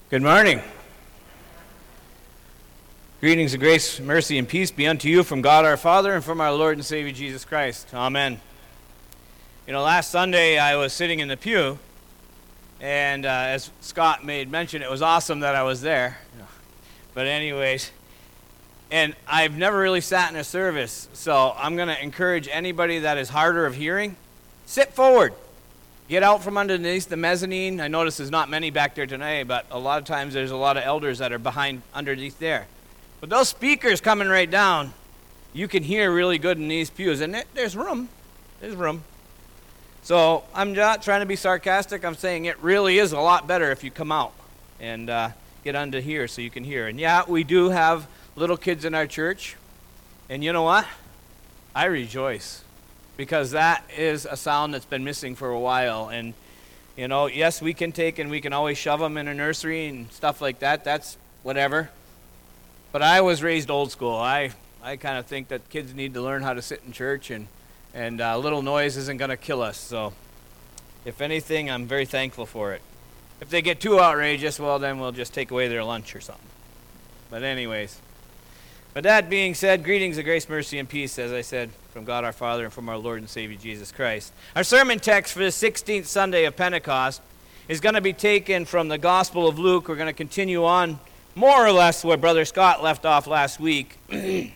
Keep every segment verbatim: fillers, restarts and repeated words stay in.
Good morning. Greetings of grace, mercy, and peace be unto you from God our Father and from our Lord and Savior Jesus Christ. Amen. You know, last Sunday I was sitting in the pew, and uh, as Scott made mention, it was awesome that I was there. But anyways, and I've never really sat in a service, so I'm going to encourage anybody that is harder of hearing, sit forward. Get out from underneath the mezzanine. I notice there's not many back there tonight, but a lot of times there's a lot of elders that are behind underneath there. But those speakers coming right down, you can hear really good in these pews. And there's room. There's room. So I'm not trying to be sarcastic. I'm saying it really is a lot better if you come out and uh, get under here so you can hear. And yeah, we do have little kids in our church. And you know what? I rejoice. Because that is a sound that's been missing for a while. And, you know, yes, we can take and we can always shove them in a nursery and stuff like that. That's whatever. But I was raised old school. I, I kind of think that kids need to learn how to sit in church, and, and uh, little noise isn't going to kill us. So, if anything, I'm very thankful for it. If they get too outrageous, well, then we'll just take away their lunch or something. But anyways. But that being said, greetings of grace, mercy, and peace, as I said, from God our Father and from our Lord and Savior Jesus Christ. Our sermon text for the sixteenth Sunday of Pentecost is going to be taken from the Gospel of Luke. We're going to continue on more or less where Brother Scott left off last week. I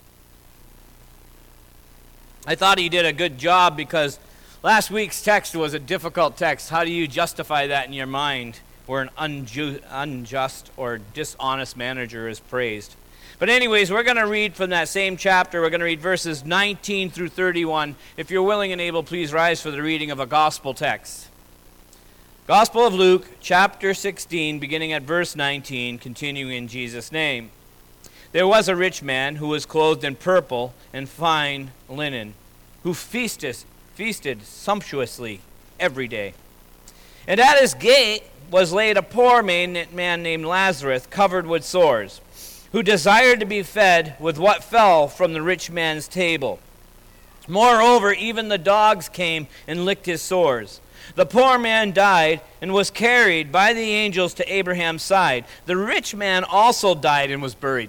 thought he did a good job because last week's text was a difficult text. How do you justify that in your mind where an unju- unjust or dishonest manager is praised? But anyways, we're going to read from that same chapter. We're going to read verses nineteen through thirty-one. If you're willing and able, please rise for the reading of a gospel text. Gospel of Luke, chapter sixteen, beginning at verse nineteen, continuing in Jesus' name. There was a rich man who was clothed in purple and fine linen, who feasted, feasted sumptuously every day. And at his gate was laid a poor man named Lazarus, covered with sores, who desired to be fed with what fell from the rich man's table. Moreover, even the dogs came and licked his sores. The poor man died and was carried by the angels to Abraham's side. The rich man also died and was buried.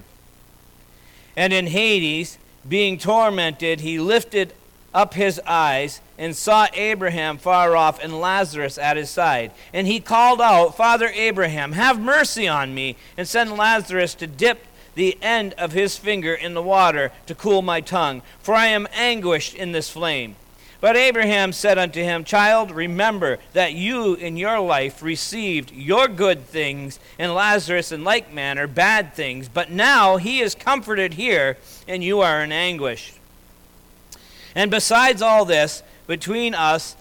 And in Hades, being tormented, he lifted up his eyes and saw Abraham far off and Lazarus at his side. And he called out, Father Abraham, have mercy on me, and send Lazarus to dip the end of his finger in the water to cool my tongue, for I am anguished in this flame. But Abraham said unto him, Child, remember that you in your life received your good things, and Lazarus in like manner bad things. But now he is comforted here, and you are in anguish. And besides all this, between us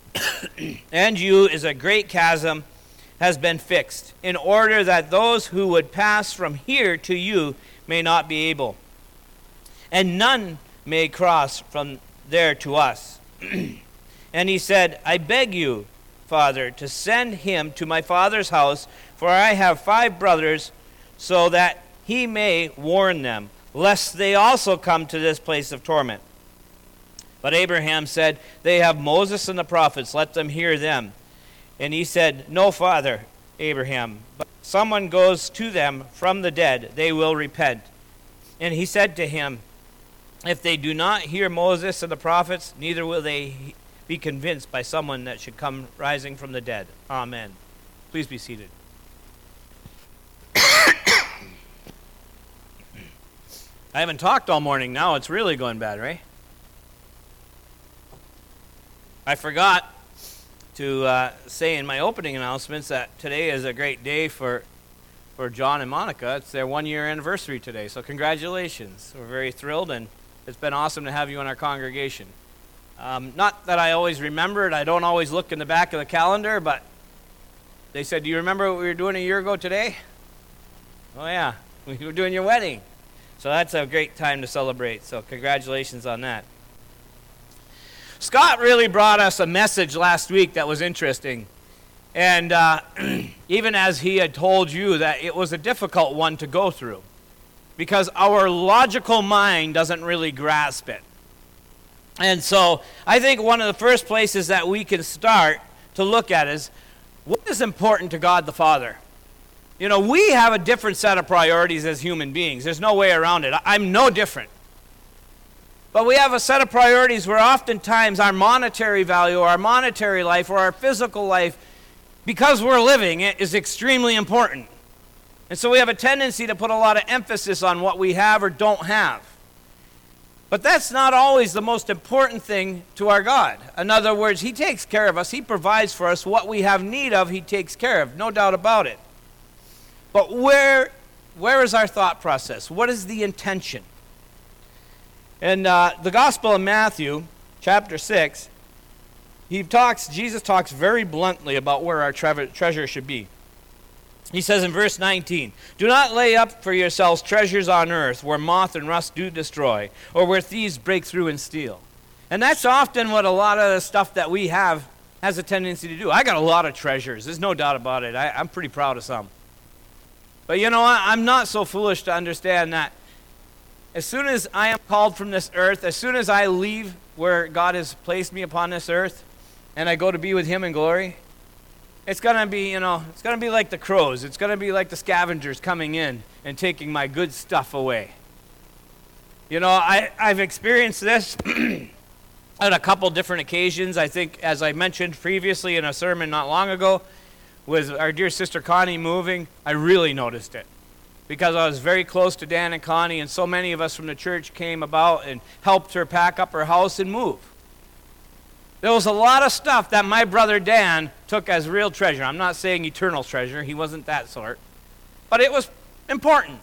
and you is a great chasm has been fixed, in order that those who would pass from here to you may not be able, and none may cross from there to us. And he said, I beg you, Father, to send him to my father's house, for I have five brothers, so that he may warn them, lest they also come to this place of torment. But Abraham said, They have Moses and the prophets, let them hear them. And he said, No, Father Abraham, but if someone goes to them from the dead, they will repent. And he said to him, If they do not hear Moses and the prophets, neither will they be convinced by someone that should come rising from the dead. Amen. Please be seated. I haven't talked all morning. Now it's really going bad, right? I forgot to uh, say in my opening announcements that today is a great day for for John and Monica. It's their one-year anniversary today, so congratulations. We're very thrilled, and it's been awesome to have you in our congregation. Um, not that I always remember it. I don't always look in the back of the calendar, but they said, do you remember what we were doing a year ago today? Oh, yeah. We were doing your wedding. So that's a great time to celebrate, so congratulations on that. Scott really brought us a message last week that was interesting. And uh, even as he had told you that it was a difficult one to go through, because our logical mind doesn't really grasp it. And so I think one of the first places that we can start to look at is, what is important to God the Father? You know, we have a different set of priorities as human beings. There's no way around it. I'm no different. But we have a set of priorities where oftentimes our monetary value, or our monetary life, or our physical life, because we're living it, is extremely important. And so we have a tendency to put a lot of emphasis on what we have or don't have. But that's not always the most important thing to our God. In other words, He takes care of us. He provides for us what we have need of. He takes care of, no doubt about it. But where, where is our thought process? What is the intention? In uh, the Gospel of Matthew, chapter six, he talks. Jesus talks very bluntly about where our tre- treasure should be. He says in verse nineteen, "Do not lay up for yourselves treasures on earth, where moth and rust do destroy, or where thieves break through and steal." And that's often what a lot of the stuff that we have has a tendency to do. I got a lot of treasures. There's no doubt about it. I, I'm pretty proud of some. But you know what? I'm not so foolish to understand that as soon as I am called from this earth, as soon as I leave where God has placed me upon this earth, and I go to be with Him in glory, it's going to be, you know, it's going to be like the crows. It's going to be like the scavengers coming in and taking my good stuff away. You know, I, I've experienced this on a couple different occasions. I think, as I mentioned previously in a sermon not long ago, with our dear sister Connie moving, I really noticed it. Because I was very close to Dan and Connie, and so many of us from the church came about and helped her pack up her house and move. There was a lot of stuff that my brother Dan took as real treasure. I'm not saying eternal treasure. He wasn't that sort. But it was important.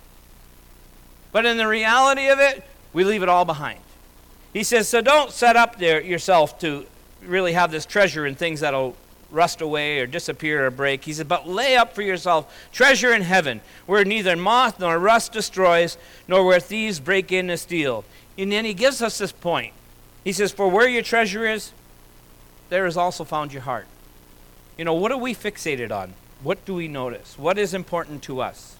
But in the reality of it, we leave it all behind. He says, so don't set up there yourself to really have this treasure in things that'll rust away or disappear or break. He said, but lay up for yourself treasure in heaven, where neither moth nor rust destroys, nor where thieves break in and steal. And then he gives us this point. He says, for where your treasure is, there is also found your heart. You know, what are we fixated on? What do we notice? What is important to us?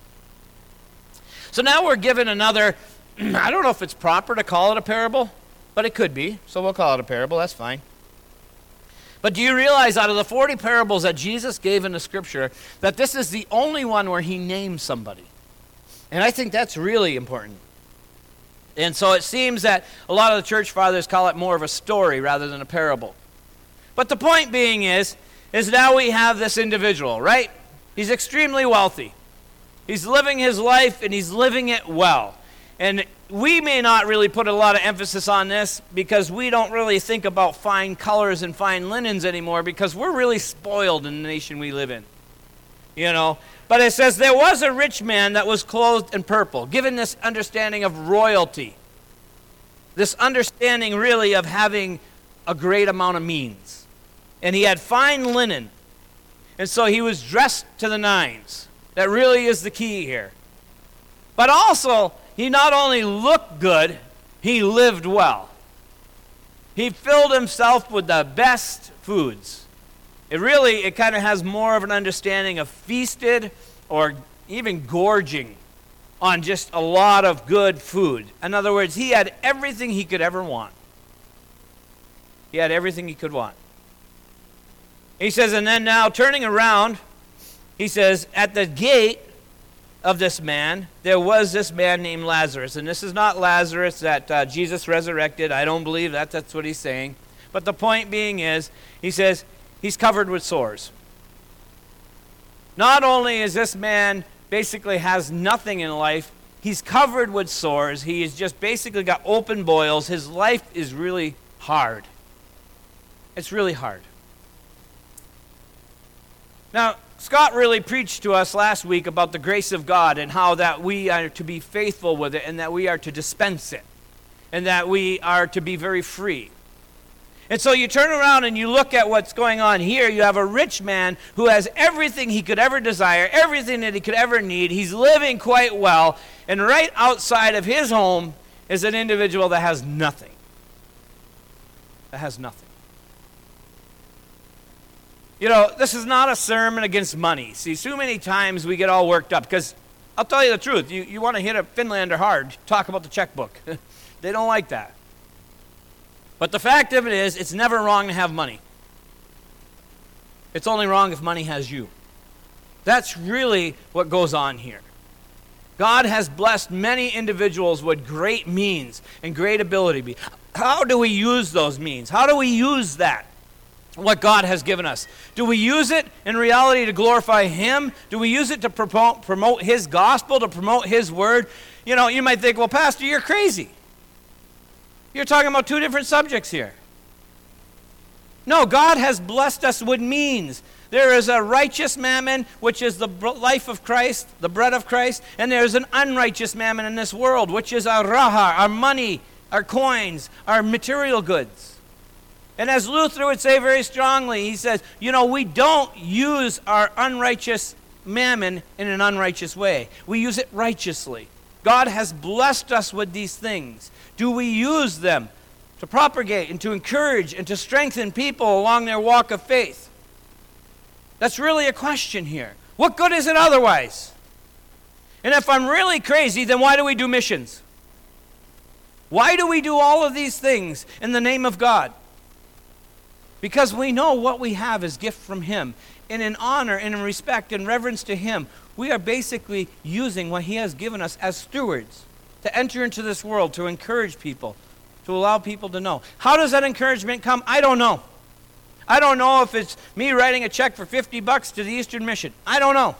So now we're given another, I don't know if it's proper to call it a parable, but it could be. So we'll call it a parable. That's fine. But do you realize out of the forty parables that Jesus gave in the Scripture, that this is the only one where He names somebody? And I think that's really important. And so it seems that a lot of the church fathers call it more of a story rather than a parable. But the point being is, is now we have this individual, right? He's extremely wealthy. He's living his life and he's living it well. And we may not really put a lot of emphasis on this because we don't really think about fine colors and fine linens anymore because we're really spoiled in the nation we live in. You know, but it says there was a rich man that was clothed in purple, given this understanding of royalty, this understanding really of having a great amount of means. And he had fine linen, and so he was dressed to the nines. That really is the key here. But also, he not only looked good, he lived well. He filled himself with the best foods. It really, it kind of has more of an understanding of feasted or even gorging on just a lot of good food. In other words, he had everything he could ever want. He had everything he could want. He says, and then now turning around, he says, at the gate of this man, there was this man named Lazarus. And this is not Lazarus that uh, Jesus resurrected. I don't believe that. That's what he's saying. But the point being is, he says, he's covered with sores. Not only is this man basically has nothing in life, he's covered with sores. He has just basically got open boils. His life is really hard. It's really hard. Now, Scott really preached to us last week about the grace of God and how that we are to be faithful with it and that we are to dispense it and that we are to be very free. And so you turn around and you look at what's going on here. You have a rich man who has everything he could ever desire, everything that he could ever need. He's living quite well. And right outside of his home is an individual that has nothing. That has nothing. You know, this is not a sermon against money. See, so many times we get all worked up because I'll tell you the truth. You, you want to hit a Finlander hard, talk about the checkbook. They don't like that. But the fact of it is, it's never wrong to have money. It's only wrong if money has you. That's really what goes on here. God has blessed many individuals with great means and great ability. How do we use those means? How do we use that? What God has given us. Do we use it in reality to glorify Him? Do we use it to promote, promote His gospel, to promote His word? You know, you might think, well, Pastor, you're crazy. You're talking about two different subjects here. No, God has blessed us with means. There is a righteous mammon, which is the life of Christ, the bread of Christ, and there's an unrighteous mammon in this world, which is our raha, our money, our coins, our material goods. And as Luther would say very strongly, he says, you know, we don't use our unrighteous mammon in an unrighteous way. We use it righteously. God has blessed us with these things. Do we use them to propagate and to encourage and to strengthen people along their walk of faith? That's really a question here. What good is it otherwise? And if I'm really crazy, then why do we do missions? Why do we do all of these things in the name of God? Because we know what we have is gift from Him. And in honor and in respect and reverence to Him, we are basically using what He has given us as stewards to enter into this world, to encourage people, to allow people to know. How does that encouragement come? I don't know. I don't know if it's me writing a check for fifty bucks to the Eastern Mission. I don't know.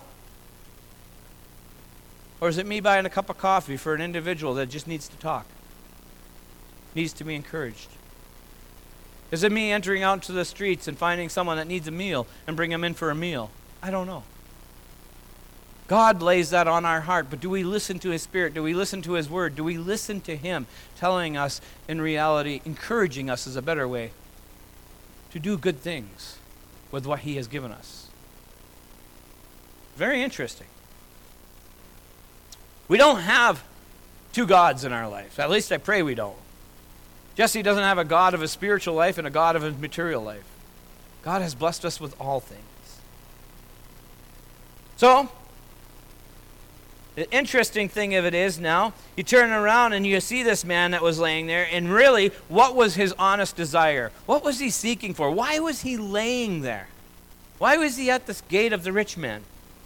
Or is it me buying a cup of coffee for an individual that just needs to talk, needs to be encouraged? Is it me entering out into the streets and finding someone that needs a meal and bring them in for a meal? I don't know. God lays that on our heart, but do we listen to His Spirit? Do we listen to His Word? Do we listen to Him telling us, in reality, encouraging us is a better way to do good things with what He has given us? Very interesting. We don't have two gods in our life. At least I pray we don't. Jesse doesn't have a God of his spiritual life and a God of his material life. God has blessed us with all things. So, the interesting thing of it is now, you turn around and you see this man that was laying there, and really, what was his honest desire? What was he seeking for? Why was he laying there? Why was he at this gate of the rich man?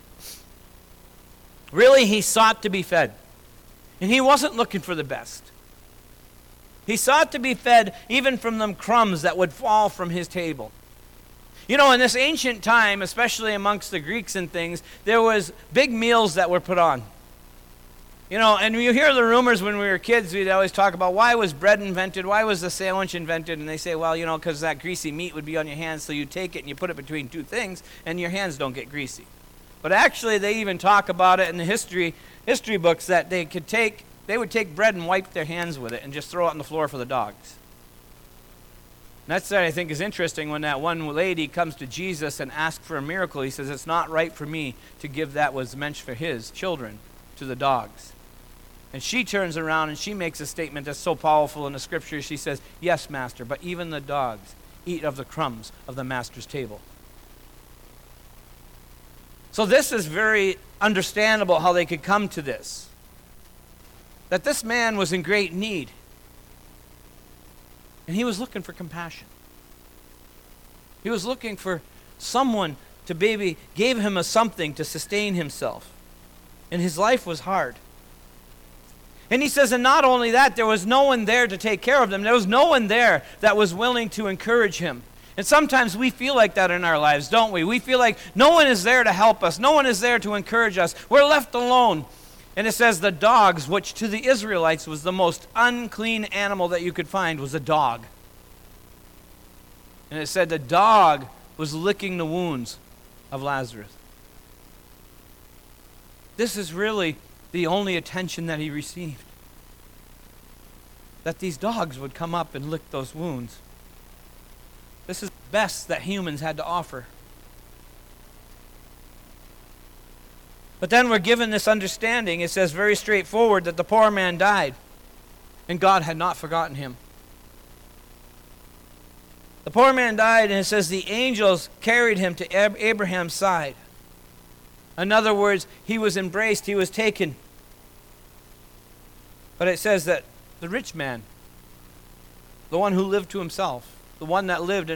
Really, he sought to be fed. And he wasn't looking for the best. He sought to be fed even from them crumbs that would fall from his table. You know, in this ancient time, especially amongst the Greeks and things, there was big meals that were put on. You know, and you hear the rumors when we were kids, we'd always talk about why was bread invented, why was the sandwich invented, and they say, well, you know, because that greasy meat would be on your hands, so you take it and you put it between two things, and your hands don't get greasy. But actually, they even talk about it in the history history books that they could take They would take bread and wipe their hands with it and just throw it on the floor for the dogs. And that's what I think is interesting when that one lady comes to Jesus and asks for a miracle. He says, it's not right for me to give that was meant for his children to the dogs. And she turns around and she makes a statement that's so powerful in the scripture. She says, yes, master, but even the dogs eat of the crumbs of the master's table. So this is very understandable how they could come to this. That this man was in great need. And he was looking for compassion. He was looking for someone to maybe give him a something to sustain himself. And his life was hard. And he says, and not only that, there was no one there to take care of them. There was no one there that was willing to encourage him. And sometimes we feel like that in our lives, don't we? We feel like no one is there to help us. No one is there to encourage us. We're left alone. And it says the dogs, which to the Israelites was the most unclean animal that you could find, was a dog. And it said the dog was licking the wounds of Lazarus. This is really the only attention that he received. That these dogs would come up and lick those wounds. This is the best that humans had to offer. But then we're given this understanding. It says very straightforward that the poor man died, and God had not forgotten him. The poor man died, and it says the angels carried him to Ab- Abraham's side. In other words, he was embraced, he was taken. But it says that the rich man, the one who lived to himself, the one that lived in ex-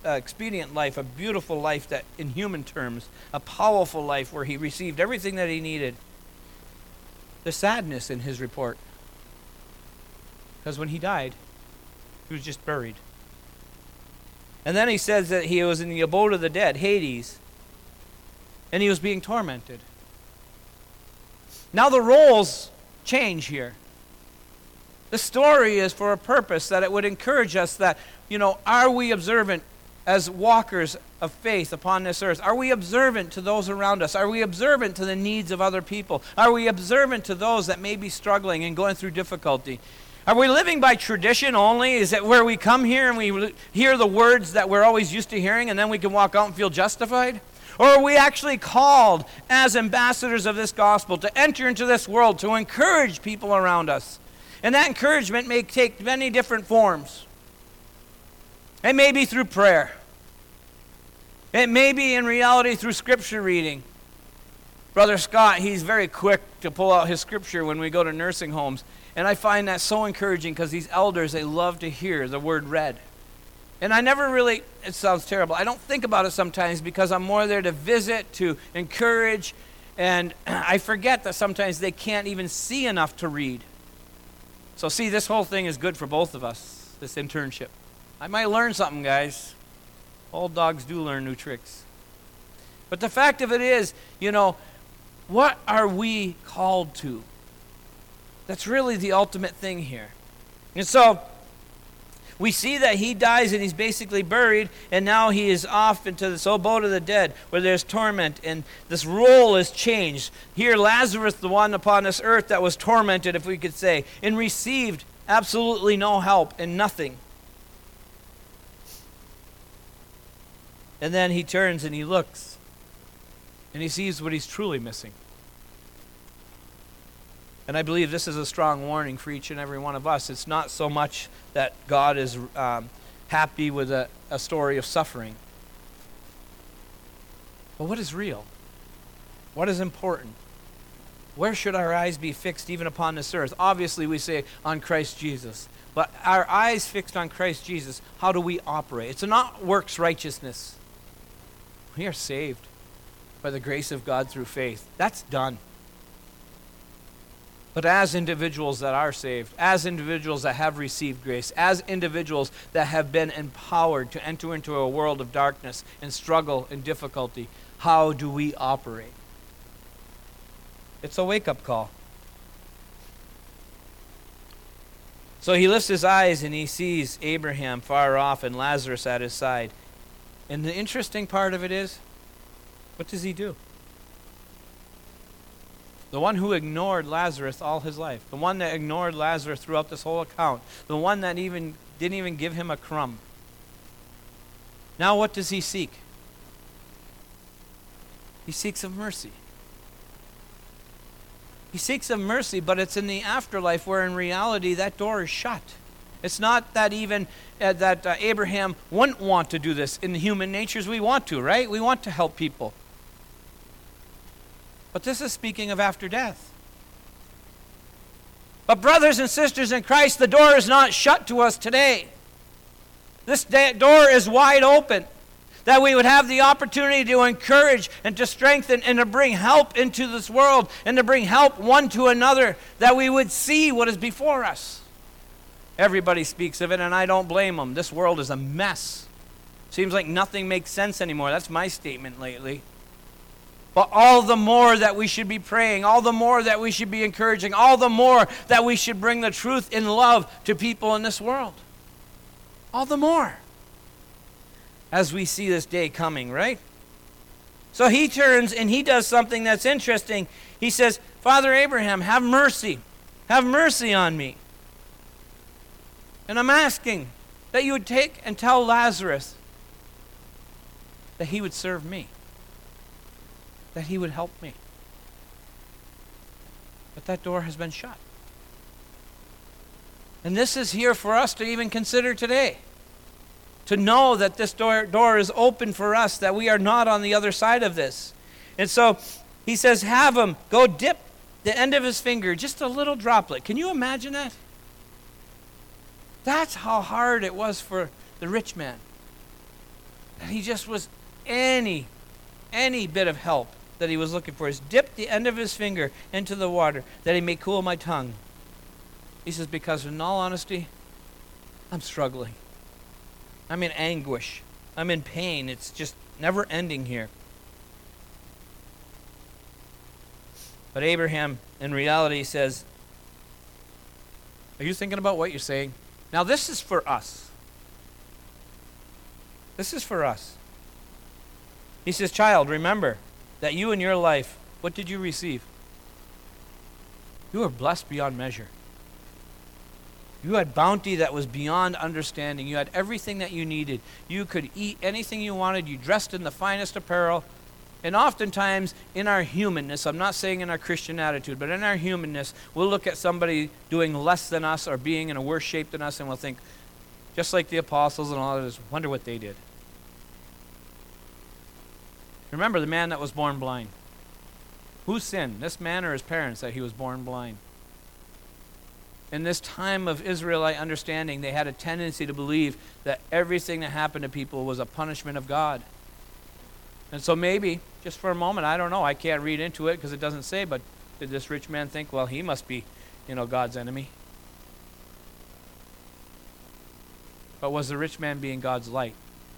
uh, expedient life, a beautiful life that, in human terms, a powerful life where he received everything that he needed. The sadness in his report. Because when he died, he was just buried. And then he says that he was in the abode of the dead, Hades, and he was being tormented. Now the roles change here. The story is for a purpose, that it would encourage us that, you know, are we observant as walkers of faith upon this earth? Are we observant to those around us? Are we observant to the needs of other people? Are we observant to those that may be struggling and going through difficulty? Are we living by tradition only? Is it where we come here and we hear the words that we're always used to hearing and then we can walk out and feel justified? Or are we actually called as ambassadors of this gospel to enter into this world, to encourage people around us? And that encouragement may take many different forms. It may be through prayer. It may be in reality through scripture reading. Brother Scott, he's very quick to pull out his scripture when we go to nursing homes. And I find that so encouraging because these elders, they love to hear the word read. And I never really, it sounds terrible, I don't think about it sometimes because I'm more there to visit, to encourage, and I forget that sometimes they can't even see enough to read. So see, this whole thing is good for both of us, this internship. I might learn something, guys. Old dogs do learn new tricks. But the fact of it is, you know, what are we called to? That's really the ultimate thing here. And so, we see that he dies and he's basically buried, and now he is off into this abode of the dead where there's torment, and this role is changed. Here, Lazarus, the one upon this earth that was tormented, if we could say, and received absolutely no help and nothing. And then he turns and he looks, and he sees what he's truly missing. And I believe this is a strong warning for each and every one of us. It's not so much that God is um, happy with a, a story of suffering. But what is real? What is important? Where should our eyes be fixed even upon this earth? Obviously, we say on Christ Jesus. But our eyes fixed on Christ Jesus, how do we operate? It's not works righteousness. We are saved by the grace of God through faith. That's done. But as individuals that are saved, as individuals that have received grace, as individuals that have been empowered to enter into a world of darkness and struggle and difficulty, how do we operate? It's a wake-up call. So he lifts his eyes and he sees Abraham far off and Lazarus at his side. And the interesting part of it is, what does he do? The one who ignored Lazarus all his life. The one that ignored Lazarus throughout this whole account. The one that even didn't even give him a crumb. Now what does he seek? He seeks of mercy. He seeks of mercy, but it's in the afterlife where in reality that door is shut. It's not that even uh, that uh, Abraham wouldn't want to do this. In human natures we want to, right? We want to help people. But this is speaking of after death. But brothers and sisters in Christ, the door is not shut to us today. This da- door is wide open. That we would have the opportunity to encourage and to strengthen and to bring help into this world and to bring help one to another. That we would see what is before us. Everybody speaks of it and I don't blame them. This world is a mess. Seems like nothing makes sense anymore. That's my statement lately. But all the more that we should be praying, all the more that we should be encouraging, all the more that we should bring the truth in love to people in this world. All the more. As we see this day coming, right? So he turns and he does something that's interesting. He says, Father Abraham, have mercy. Have mercy on me. And I'm asking that you would take and tell Lazarus that he would serve me. That he would help me. But that door has been shut. And this is here for us to even consider today. To know that this door, door is open for us, that we are not on the other side of this. And so he says, have him go dip the end of his finger, just a little droplet. Can you imagine that? That's how hard it was for the rich man. And he just was any, any bit of help that he was looking for. Is dip the end of his finger into the water that he may cool my tongue. He says, because in all honesty, I'm struggling. I'm in anguish. I'm in pain. It's just never ending here. But Abraham, in reality, says, are you thinking about what you're saying? Now, this is for us. This is for us. He says, child, remember that you in your life, what did you receive? You were blessed beyond measure. You had bounty that was beyond understanding. You had everything that you needed. You could eat anything you wanted. You dressed in the finest apparel. And oftentimes, in our humanness, I'm not saying in our Christian attitude, but in our humanness, we'll look at somebody doing less than us or being in a worse shape than us, and we'll think, just like the apostles and all others, wonder what they did. Remember the man that was born blind. Who sinned, this man or his parents, that he was born blind? In this time of Israelite understanding, they had a tendency to believe that everything that happened to people was a punishment of God. And so maybe, just for a moment, I don't know, I can't read into it because it doesn't say, but did this rich man think, well, he must be, you know, God's enemy? But was the rich man being God's light?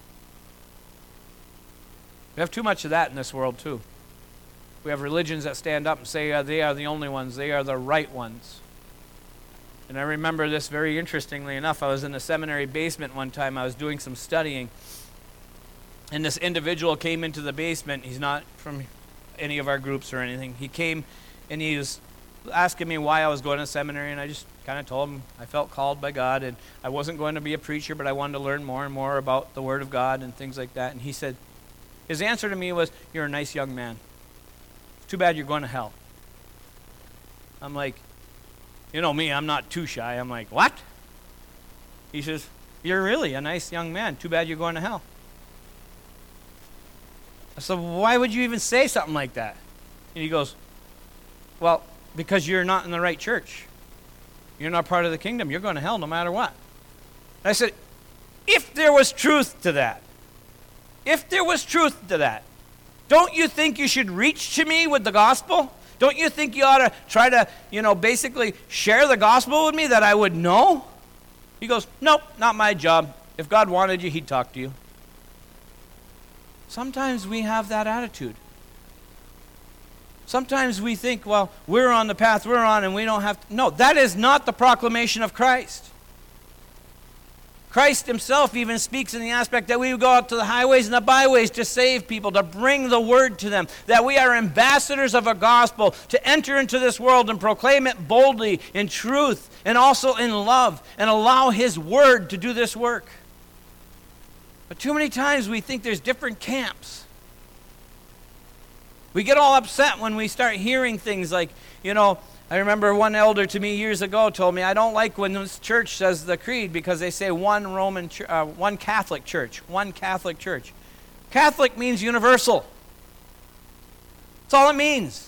We have too much of that in this world, too. We have religions that stand up and say uh, they are the only ones, they are the right ones. And I remember this very interestingly enough. I was in the seminary basement one time. I was doing some studying. And this individual came into the basement. He's not from any of our groups or anything. He came and he was asking me why I was going to seminary. And I just kind of told him I felt called by God. And I wasn't going to be a preacher, but I wanted to learn more and more about the Word of God and things like that. And he said, his answer to me was, you're a nice young man. It's too bad you're going to hell. I'm like, you know me, I'm not too shy. I'm like, what? He says, you're really a nice young man. Too bad you're going to hell. I said, why would you even say something like that? And he goes, well, because you're not in the right church. You're not part of the kingdom. You're going to hell no matter what. I said, if there was truth to that, if there was truth to that, don't you think you should reach to me with the gospel? Don't you think you ought to try to, you know, basically share the gospel with me that I would know? He goes, nope, not my job. If God wanted you, he'd talk to you. Sometimes we have that attitude. Sometimes we think, well, we're on the path we're on and we don't have to. No, that is not the proclamation of Christ. Christ himself even speaks in the aspect that we would go out to the highways and the byways to save people, to bring the word to them, that we are ambassadors of a gospel, to enter into this world and proclaim it boldly in truth and also in love and allow his word to do this work. But too many times we think there's different camps. We get all upset when we start hearing things like, you know, I remember one elder to me years ago told me, I don't like when this church says the creed because they say one Roman, ch- uh, one Catholic church, one Catholic church. Catholic means universal. That's all it means.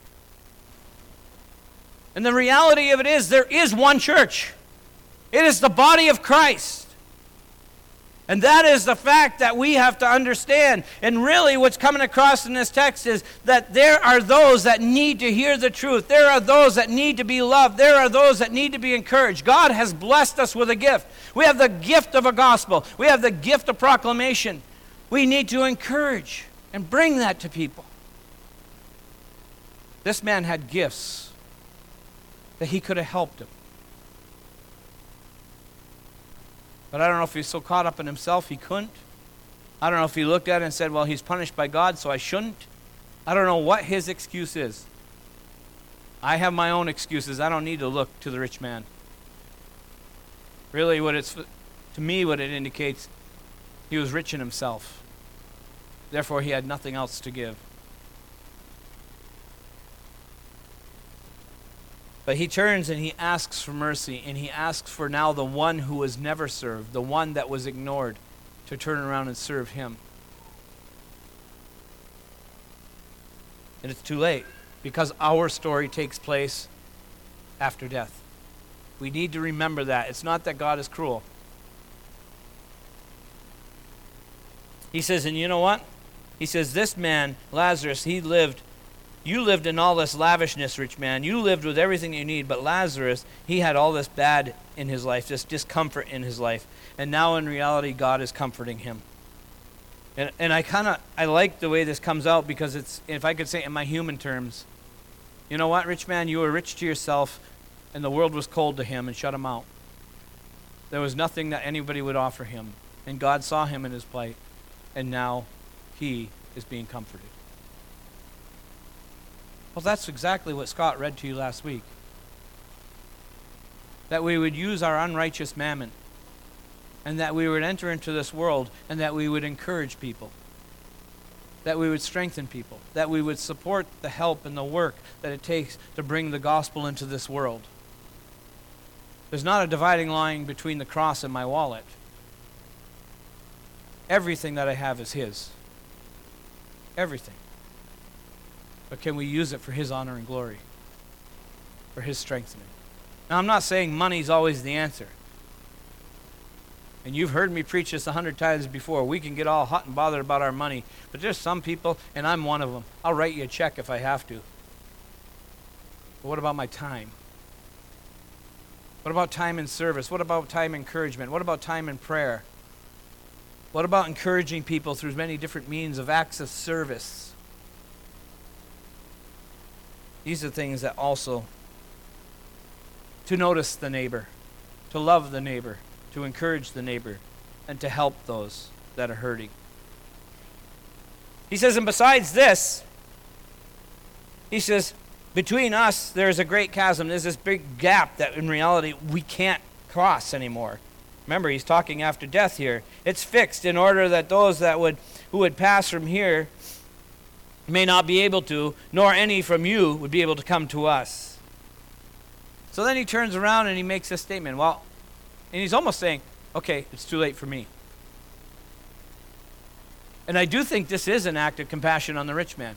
And the reality of it is there is one church. It is the body of Christ. And that is the fact that we have to understand. And really what's coming across in this text is that there are those that need to hear the truth. There are those that need to be loved. There are those that need to be encouraged. God has blessed us with a gift. We have the gift of a gospel. We have the gift of proclamation. We need to encourage and bring that to people. This man had gifts that he could have helped him. But I don't know if he's so caught up in himself he couldn't. I don't know if he looked at it and said, well, he's punished by God, so I shouldn't. I don't know what his excuse is. I have my own excuses. I don't need to look to the rich man. Really, what it's to me, what it indicates, he was rich in himself. Therefore, he had nothing else to give. But he turns and he asks for mercy, and he asks for now the one who was never served, the one that was ignored, to turn around and serve him. And it's too late, because our story takes place after death. We need to remember that. It's not that God is cruel. He says, and you know what? He says, this man, Lazarus, he lived, you lived in all this lavishness, rich man. You lived with everything you need, but Lazarus, he had all this bad in his life, this discomfort in his life. And now in reality, God is comforting him. And, and I kind of, I like the way this comes out because it's, if I could say it in my human terms, you know what, rich man, you were rich to yourself and the world was cold to him and shut him out. There was nothing that anybody would offer him. And God saw him in his plight. And now he is being comforted. Well, that's exactly what Scott read to you last week. That we would use our unrighteous mammon. And that we would enter into this world and that we would encourage people. That we would strengthen people. That we would support the help and the work that it takes to bring the gospel into this world. There's not a dividing line between the cross and my wallet. Everything that I have is His. Everything. But can we use it for His honor and glory? For His strengthening? Now, I'm not saying money's always the answer. And you've heard me preach this a hundred times before. We can get all hot and bothered about our money. But there's some people, and I'm one of them. I'll write you a check if I have to. But what about my time? What about time in service? What about time encouragement? What about time in prayer? What about encouraging people through many different means of acts of service? These are things that also, to notice the neighbor, to love the neighbor, to encourage the neighbor, and to help those that are hurting. He says, and besides this, he says, between us, there's a great chasm. There's this big gap that in reality we can't cross anymore. Remember, he's talking after death here. It's fixed in order that those that would who would pass from here may not be able to, nor any from you would be able to come to us. So then he turns around and he makes this statement. Well, and he's almost saying, okay, it's too late for me. And I do think this is an act of compassion on the rich man.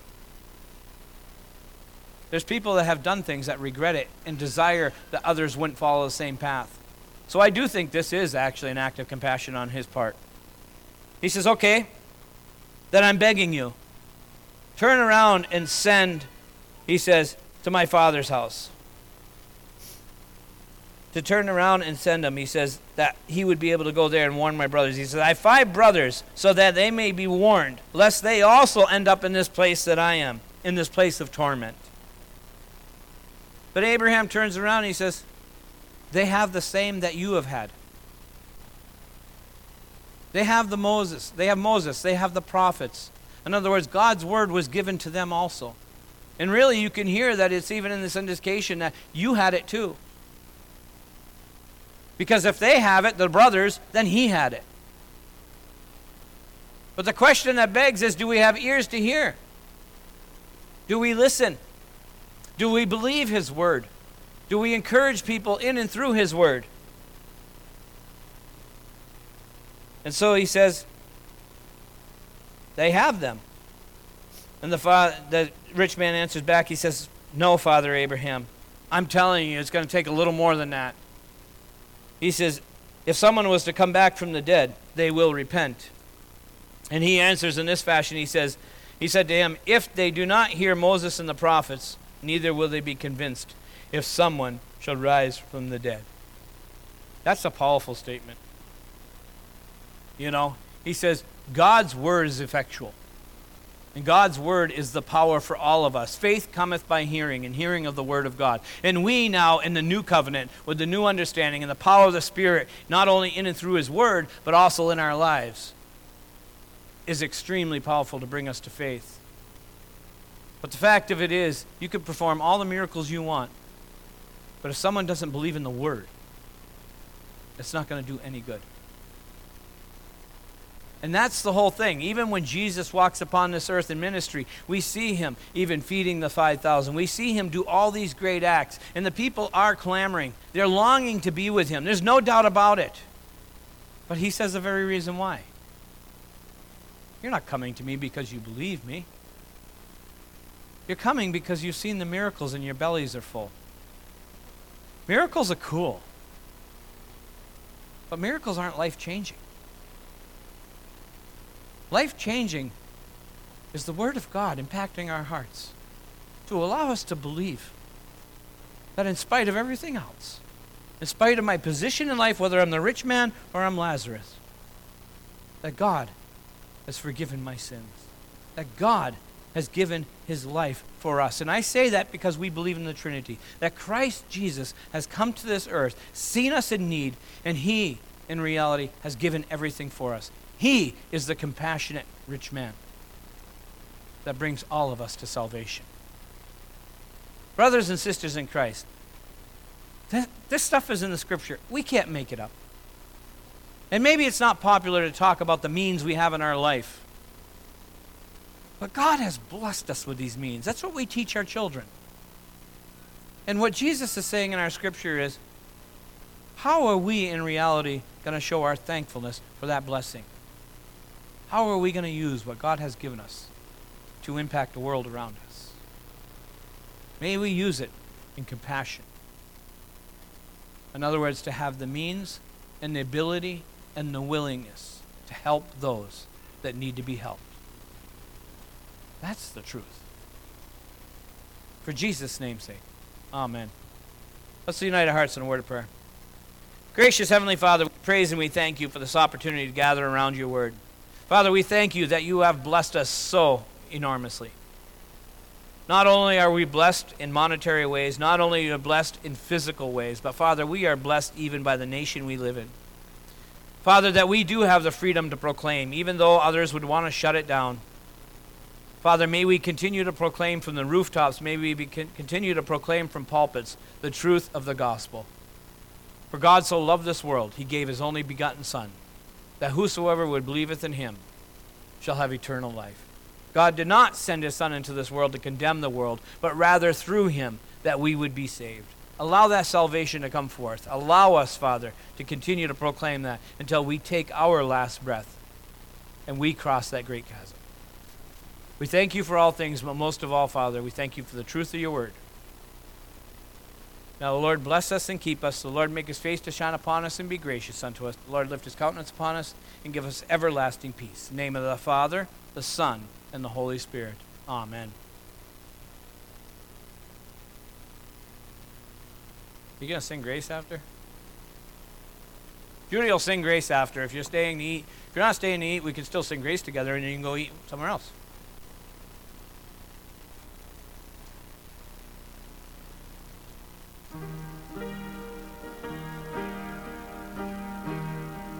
There's people that have done things that regret it and desire that others wouldn't follow the same path. So I do think this is actually an act of compassion on his part. He says, okay, then I'm begging you. Turn around and send, he says, to my father's house. To turn around and send him, he says, that he would be able to go there and warn my brothers. He says, I have five brothers, so that they may be warned, lest they also end up in this place that I am, in this place of torment. But Abraham turns around and he says, they have the same that you have had. They have the Moses. They have Moses. They have the prophets. In other words, God's word was given to them also. And really, you can hear that it's even in this indication that you had it too. Because if they have it, the brothers, then he had it. But the question that begs is, do we have ears to hear? Do we listen? Do we believe his word? Do we encourage people in and through his word? And so he says, they have them. And the, father, the rich man answers back, he says, no, Father Abraham, I'm telling you, it's going to take a little more than that. He says, if someone was to come back from the dead, they will repent. And he answers in this fashion, he says, he said to him, if they do not hear Moses and the prophets, neither will they be convinced if someone shall rise from the dead. That's a powerful statement. You know, he says, God's word is effectual. And God's word is the power for all of us. Faith cometh by hearing, and hearing of the word of God. And we now, in the new covenant, with the new understanding and the power of the Spirit, not only in and through his word, but also in our lives, is extremely powerful to bring us to faith. But the fact of it is, you can perform all the miracles you want, but if someone doesn't believe in the word, it's not going to do any good. And that's the whole thing. Even when Jesus walks upon this earth in ministry, we see him even feeding the five thousand. We see him do all these great acts. And the people are clamoring. They're longing to be with him. There's no doubt about it. But he says the very reason why. You're not coming to me because you believe me. You're coming because you've seen the miracles and your bellies are full. Miracles are cool. But miracles aren't life-changing. Life-changing is the Word of God impacting our hearts to allow us to believe that in spite of everything else, in spite of my position in life, whether I'm the rich man or I'm Lazarus, that God has forgiven my sins, that God has given his life for us. And I say that because we believe in the Trinity, that Christ Jesus has come to this earth, seen us in need, and he, in reality, has given everything for us. He is the compassionate rich man that brings all of us to salvation. Brothers and sisters in Christ, th- this stuff is in the Scripture. We can't make it up. And maybe it's not popular to talk about the means we have in our life, but God has blessed us with these means. That's what we teach our children. And what Jesus is saying in our Scripture is, how are we in reality going to show our thankfulness for that blessing? How are we going to use what God has given us to impact the world around us? May we use it in compassion. In other words, to have the means and the ability and the willingness to help those that need to be helped. That's the truth. For Jesus' name's sake. Amen. Let's unite our hearts in a word of prayer. Gracious Heavenly Father, we praise and we thank you for this opportunity to gather around your word. Father, we thank you that you have blessed us so enormously. Not only are we blessed in monetary ways, not only are we blessed in physical ways, but Father, we are blessed even by the nation we live in. Father, that we do have the freedom to proclaim, even though others would want to shut it down. Father, may we continue to proclaim from the rooftops, may we be, continue to proclaim from pulpits the truth of the gospel. For God so loved this world, he gave his only begotten Son, that whosoever would believeth in him shall have eternal life. God did not send his Son into this world to condemn the world, but rather through him that we would be saved. Allow that salvation to come forth. Allow us, Father, to continue to proclaim that until we take our last breath and we cross that great chasm. We thank you for all things, but most of all, Father, we thank you for the truth of your word. Now, the Lord bless us and keep us. The Lord make his face to shine upon us and be gracious unto us. The Lord lift his countenance upon us and give us everlasting peace. In the name of the Father, the Son, and the Holy Spirit. Amen. You going to sing grace after? Judy will sing grace after. If you're staying to eat, if you're not staying to eat, we can still sing grace together and you can go eat somewhere else.